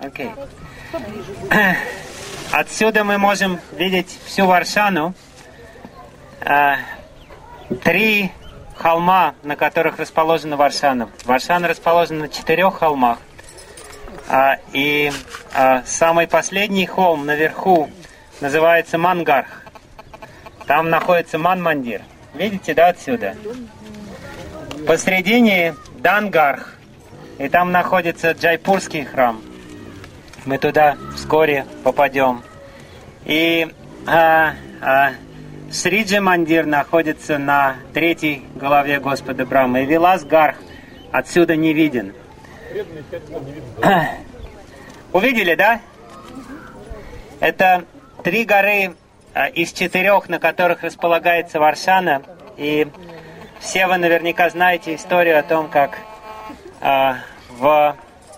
Окей. Отсюда мы можем видеть всю Варшану. 3 холма, на которых расположена Варшана. Варшана расположена на 4 холмах. И самый последний холм наверху называется Мангарх. Там находится Ман-Мандир. Видите, да, отсюда? Посредине Дангарх. И там находится Джайпурский храм. Мы туда вскоре попадем. И Сриджи Мандир находится на 3-й голове Господа Брамы. И Вилас Гарх отсюда не виден. Увидели, да? Это 3 горы из 4, на которых располагается Варшана. И все вы наверняка знаете историю о том, как в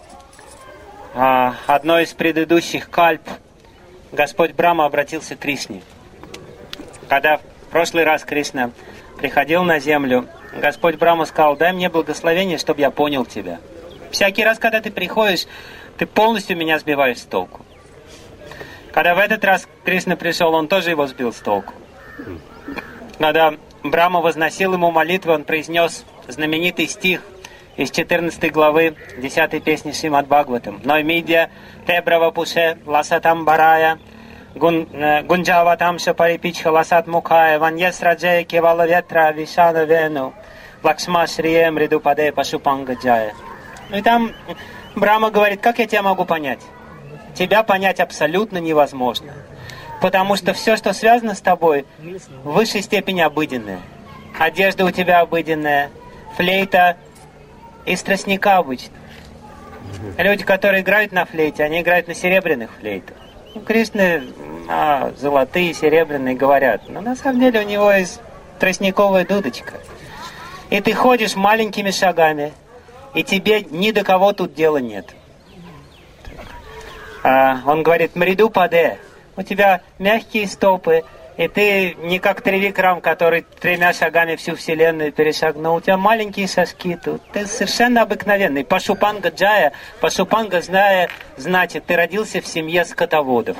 одной из предыдущих кальп Господь Брама обратился к Кришне. Когда в прошлый раз Кришна приходил на землю, Господь Брама сказал: дай мне благословение, чтобы я понял тебя. Всякий раз, когда ты приходишь, ты полностью меня сбиваешь с толку. Когда в этот раз Кришна пришел, он тоже его сбил с толку. Когда Брама возносил ему молитву, он произнес знаменитый стих из 14 главы 10 песни Шримад Бхагаватам. «Ноймидья тебрава пуше ласатам барая, гунджаватам шапарипичха ласат мукая, ваньес раджая кевала ветра вишана вену, лакшма шрием ридупаде пашупанга джая». И там Брама говорит: как я тебя могу понять? Тебя понять абсолютно невозможно. Потому что все, что связано с тобой, в высшей степени обыденное. Одежда у тебя обыденная, флейта из тростника обычно. Люди, которые играют на флейте, они играют на серебряных флейтах. Кришны золотые, серебряные говорят. Но на самом деле у него из тростниковая дудочка. И ты ходишь маленькими шагами, и тебе ни до кого тут дела нет. Он говорит: «Мриду паде». У тебя мягкие стопы, и ты не как Тривикрам, который 3 шагами всю вселенную перешагнул. У тебя маленькие шажки тут. Ты совершенно обыкновенный. Пашупанга джая. Пашупанга, значит, ты родился в семье скотоводов.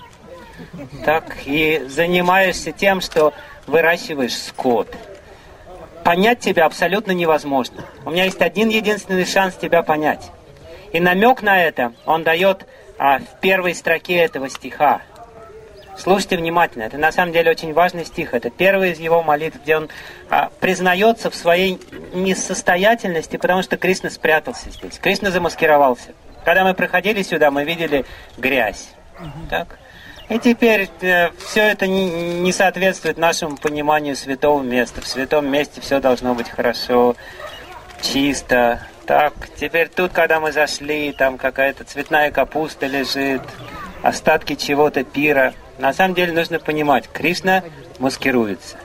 Так, и занимаешься тем, что выращиваешь скот. Понять тебя абсолютно невозможно. У меня есть один единственный шанс тебя понять. И намек на это он дает в первой строке этого стиха. Слушайте внимательно, это на самом деле очень важный стих. Это первый из его молитв, где он признается в своей несостоятельности, потому что Кришна спрятался здесь. Кришна замаскировался. Когда мы проходили сюда, мы видели грязь. Так? И теперь все это не соответствует нашему пониманию святого места. В святом месте все должно быть хорошо, чисто. Так, теперь тут, когда мы зашли, там какая-то цветная капуста лежит, остатки чего-то пира. На самом деле нужно понимать, Кришна маскируется.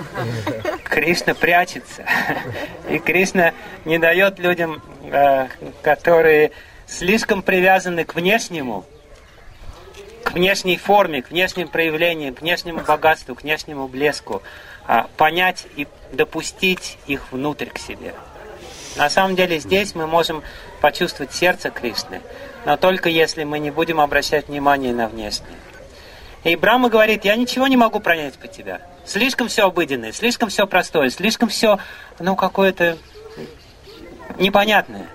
Кришна прячется. И Кришна не дает людям, которые слишком привязаны к внешнему, к внешней форме, к внешним проявлениям, к внешнему богатству, к внешнему блеску, понять и допустить их внутрь к себе. На самом деле здесь мы можем почувствовать сердце Кришны, но только если мы не будем обращать внимание на внешнее. И Брахма говорит: я ничего не могу пронять по тебя. Слишком все обыденное, слишком все простое, слишком все, какое-то непонятное.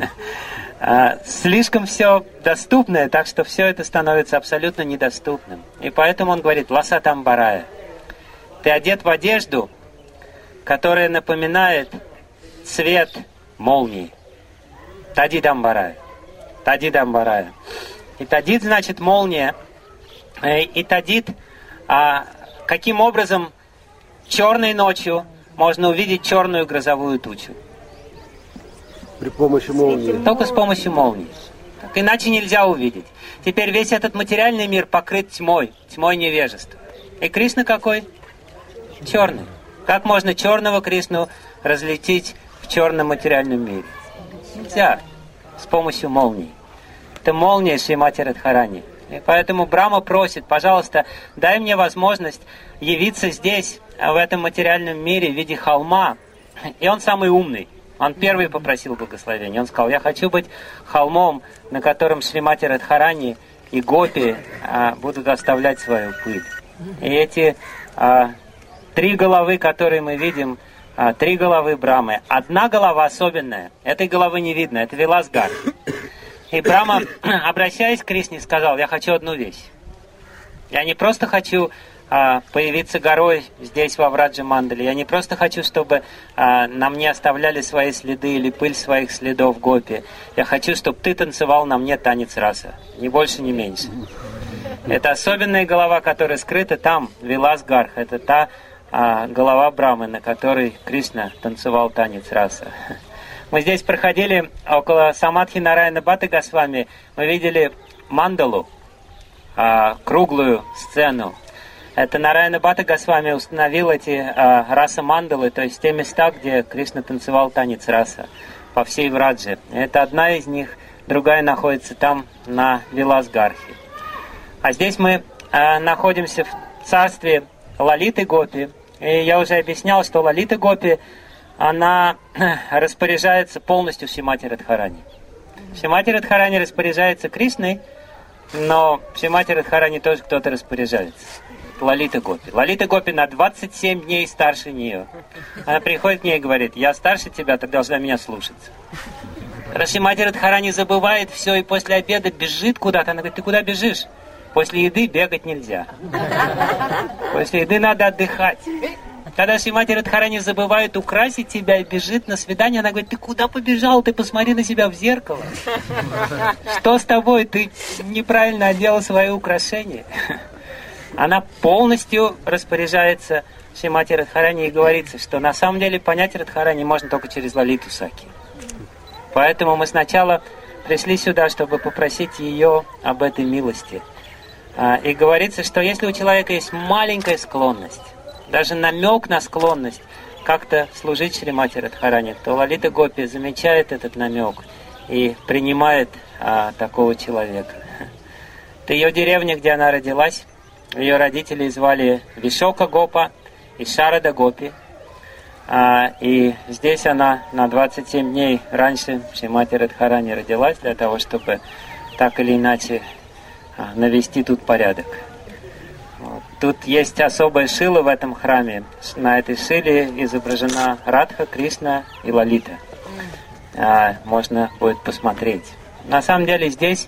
Слишком все доступное, так что все это становится абсолютно недоступным. И поэтому он говорит: ласатам барая. Ты одет в одежду, которая напоминает цвет молнии. Тадидам барая. Тадидам барая. И тадид значит молния. И тадид, каким образом черной ночью можно увидеть черную грозовую тучу? При помощи молнии. Только с помощью молнии. Так, иначе нельзя увидеть. Теперь весь этот материальный мир покрыт тьмой, тьмой невежества. И Кришна какой? Черный. Как можно черного Кришну различить в черном материальном мире? Нельзя. С помощью молнии. Это молния Шримати Радхарани. И поэтому Брахма просит: пожалуйста, дай мне возможность явиться здесь, в этом материальном мире, в виде холма. И он самый умный. Он первый попросил благословения. Он сказал: я хочу быть холмом, на котором Шримати Радхарани и гопи будут оставлять свою пыль. И эти 3 головы, которые мы видим, 3 головы Брамы. Одна голова особенная. Этой головы не видно. Это Виласгар. И Брама, обращаясь к Кришне, сказал: я хочу одну вещь. Я не просто хочу появиться горой здесь, во Враджа Мандале. Я не просто хочу, чтобы на мне оставляли свои следы или пыль своих следов гопи. Я хочу, чтобы ты танцевал на мне танец раса. Ни больше, ни меньше. Это особенная голова, которая скрыта там, Виласгарх. Это та голова Брамы, на которой Кришна танцевал танец раса. Мы здесь проходили около Самадхи Нараяна Бхатта Госвами. Мы видели мандалу, круглую сцену. Это Нараяна Бхатта Госвами установил эти раса-мандалы, то есть те места, где Кришна танцевал танец раса по всей Врадже. Это одна из них, другая находится там, на Виласгархе. А здесь мы находимся в царстве Лалиты Гопи. И я уже объяснял, что Лалита Гопи, она распоряжается полностью Шримати Радхарани. Шримати Радхарани распоряжается Кришной, но Шримати Радхарани тоже кто-то распоряжается. Лалита Гопи. Лалита Гопи на 27 дней старше нее. Она приходит к ней и говорит: я старше тебя, ты должна меня слушаться. Шримати Радхарани забывает все и после обеда бежит куда-то. Она говорит: ты куда бежишь? После еды бегать нельзя. После еды надо отдыхать. Когда Шримати Радхарани забывает украсить тебя и бежит на свидание, она говорит: ты куда побежал? Ты посмотри на себя в зеркало. Что с тобой? Ты неправильно одела свои украшения. Она полностью распоряжается Шримати Радхарани, и говорится, что на самом деле понять Радхарани можно только через Лалиту Саки. Поэтому мы сначала пришли сюда, чтобы попросить ее об этой милости. И говорится, что если у человека есть маленькая склонность, даже намек на склонность как-то служить Шримати Радхарани, то Лалита Гопи замечает этот намек и принимает такого человека. Это ее деревня, где она родилась. Ее родители звали Вишока Гопа и Шарада Гопи. И здесь она на 27 дней раньше Шримати Радхарани родилась, для того, чтобы так или иначе навести тут порядок. Вот. Тут есть особая шила в этом храме. На этой шиле изображена Радха, Кришна и Лалита. Можно будет посмотреть. На самом деле здесь,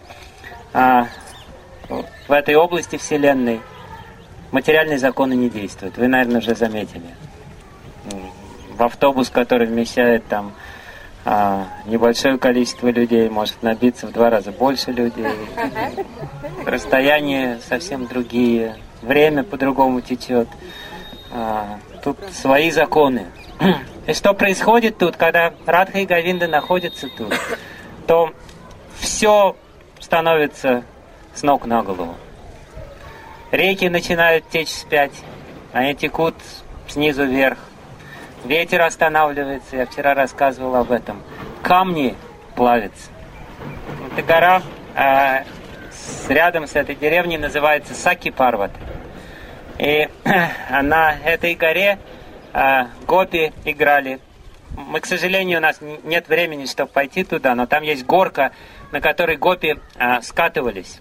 в этой области Вселенной, материальные законы не действуют. Вы, наверное, уже заметили. В автобус, который вмещает там небольшое количество людей, может набиться в 2 раза больше людей. Расстояния совсем другие. Время по-другому течет. Тут свои законы. И что происходит тут, когда Радха и Говинда находятся тут, то все становится с ног на голову. Реки начинают течь вспять, они текут снизу вверх. Ветер останавливается, я вчера рассказывал об этом. Камни плавятся. Эта гора рядом с этой деревней называется Саки-Парват. И на этой горе гопи играли. Мы, к сожалению, у нас нет времени, чтобы пойти туда, но там есть горка, на которой гопи скатывались.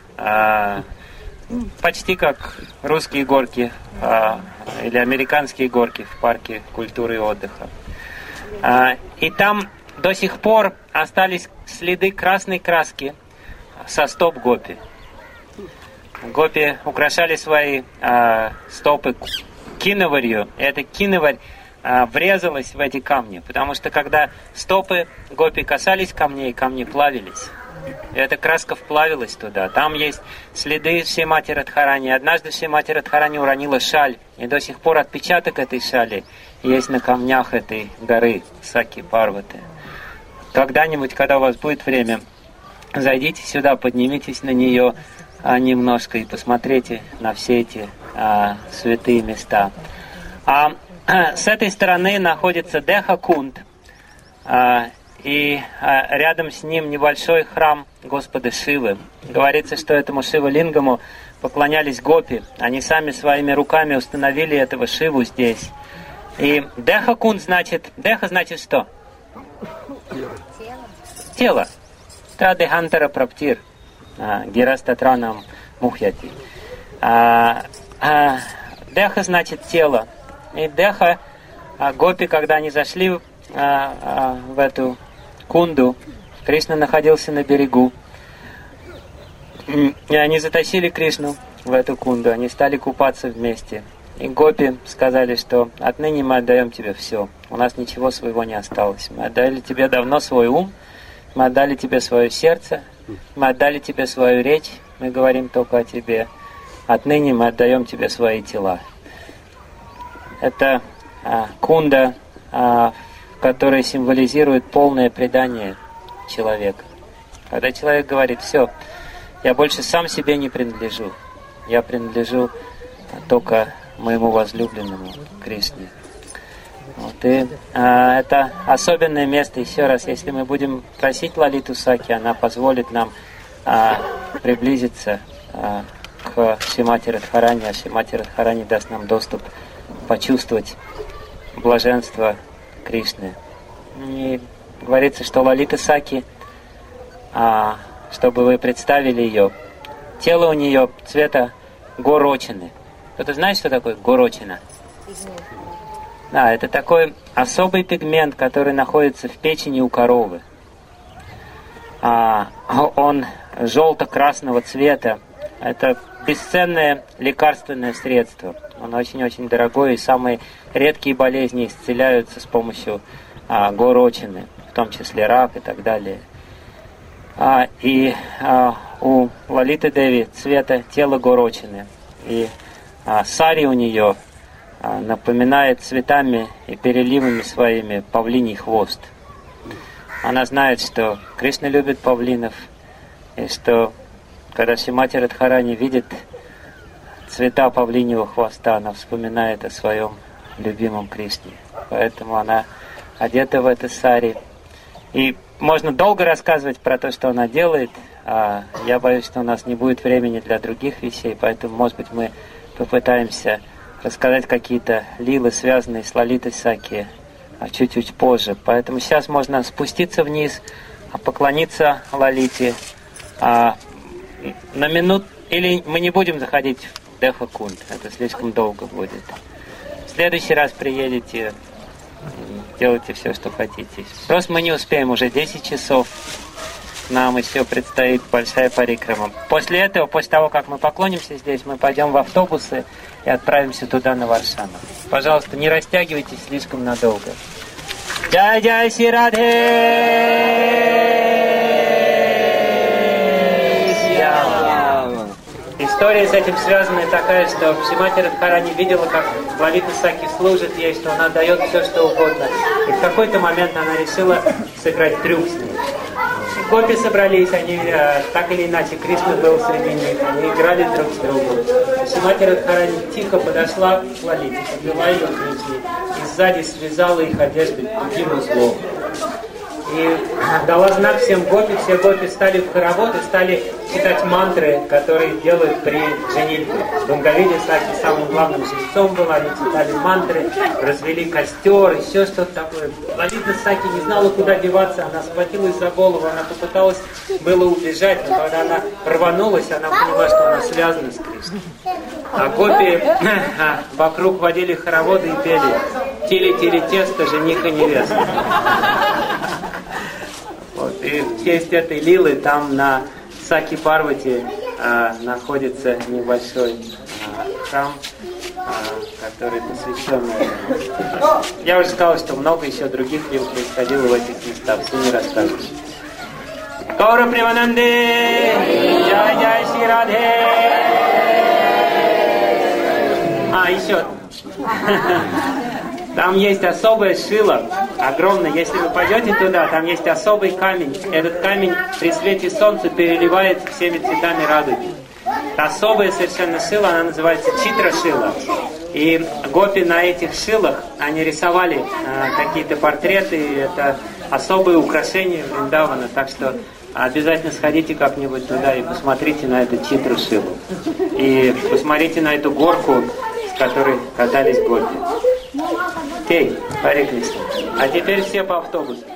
Почти как русские горки или американские горки в парке культуры и отдыха. И там до сих пор остались следы красной краски со стоп гопи. Гопи украшали свои стопы киноварью. И эта киноварь врезалась в эти камни, потому что когда стопы гопи касались камней, камни плавились. И эта краска вплавилась туда. Там есть следы Шримати Радхарани. Однажды Шримати Радхарани уронила шаль, и до сих пор отпечаток этой шали есть на камнях этой горы Саки-Парваты. Когда-нибудь, когда у вас будет время, зайдите сюда, поднимитесь на нее немножко и посмотрите на все эти святые места. С этой стороны находится Деха-Кунд, и рядом с ним небольшой храм Господа Шивы. Говорится, что этому Шива-лингаму поклонялись гопи. Они сами своими руками установили этого Шиву здесь. И Деха-Кунд значит... Деха значит что? Тело. Традехантара праптир. Гирастатранам мухьяти. Деха значит тело. И деха, гопи, когда они зашли в эту кунду, Кришна находился на берегу. И они затащили Кришну в эту кунду, они стали купаться вместе. И гопи сказали, что отныне мы отдаем тебе все. У нас ничего своего не осталось. Мы отдали тебе давно свой ум, мы отдали тебе свое сердце, мы отдали тебе свою речь, мы говорим только о тебе. Отныне мы отдаем тебе свои тела. Это кунда, которая символизирует полное предание человека. Когда человек говорит: все, я больше сам себе не принадлежу, я принадлежу только моему возлюбленному Кришне. Вот, и это особенное место, еще раз, если мы будем просить Лалиту Саки, она позволит нам приблизиться к Шримати Радхарани, а Шримати Радхарани даст нам доступ почувствовать блаженство Кришны. И говорится, что Лалита Саки, чтобы вы представили ее, тело у нее цвета горочины. Кто-то знает, что такое горочина? Да, это такой особый пигмент, который находится в печени у коровы. Он желто-красного цвета. Это бесценное лекарственное средство. Оно очень-очень дорогое, и самые редкие болезни исцеляются с помощью горочины, в том числе рак и так далее. У Лалиты Деви цвета тела горочины. И сари у нее напоминает цветами и переливами своими павлиний хвост. Она знает, что Кришна любит павлинов, и что когда Шримати Радхарани видит цвета павлиньего хвоста, она вспоминает о своем любимом Кришне. Поэтому она одета в это сари. И можно долго рассказывать про то, что она делает. Я боюсь, что у нас не будет времени для других вещей, поэтому, может быть, мы попытаемся рассказать какие-то лилы, связанные с Лалитой Саки, чуть-чуть позже. Поэтому сейчас можно спуститься вниз, поклониться Лалите. На минут... Или мы не будем заходить в Деха-кунд, это слишком долго будет. В следующий раз приедете, делайте все, что хотите. Просто мы не успеем, уже 10 часов. Нам еще предстоит большая парикрама. После этого, после того, как мы поклонимся здесь, мы пойдем в автобусы и отправимся туда, на Варшану. Пожалуйста, не растягивайтесь слишком надолго. Джай-джай Шри Радhe! История с этим связана такая, что Шримати Радхарани видела, как Лалита Саки служит ей, что она дает все, что угодно. И в какой-то момент она решила сыграть трюк с ней. Гопи собрались, они так или иначе, Кришна был среди них, они играли друг с другом. Шримати Радхарани тихо подошла к Лалите, подвела ее к Кришне и сзади связала их одежды тугим узлом. И дала знак всем гопи, все гопи стали в хоровод и стали читать мантры, которые делают при женитьбе. Дунгавиди Саки самым главным жрецом был, они читали мантры, развели костер, еще что-то такое. Лалита Саки не знала, куда деваться, она схватилась за голову, она попыталась было убежать, но когда она рванулась, она поняла, что она связана с Кришной. А гопи вокруг водили хороводы и пели: «Тили-тили тесто, жених и невеста». Вот. И в честь этой лилы там на Саки-Парвати находится небольшой храм, который посвящен этому. Я уже сказал, что много еще других лил происходило в этих местах, все не расскажу. Гаура Примананде! Джай-джай Шри Радhe! Еще. Там есть особая шила, огромная. Если вы пойдете туда, там есть особый камень. Этот камень при свете солнца переливается всеми цветами радуги. Особая совершенно шила, она называется читра-шила. И гопи на этих шилах, они рисовали какие-то портреты, и это особые украшения Вриндавана. Так что обязательно сходите как-нибудь туда и посмотрите на эту читру-шилу. И посмотрите на эту горку, с которой катались гопи. Окей, Харе Кришна. А теперь все по автобусу.